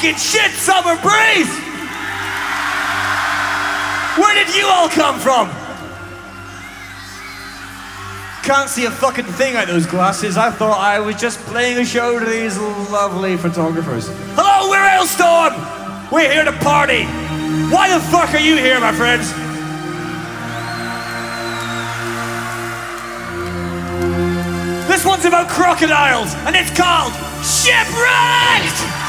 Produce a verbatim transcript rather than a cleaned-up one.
fucking shit, Summer Breeze! Where did you all come from? Can't see a fucking thing out those glasses. I thought I was just playing a show to these lovely photographers. Hello, we're Hailstorm! We're here to party. Why the fuck are you here, my friends? This one's about crocodiles, and it's called Shipwrecked!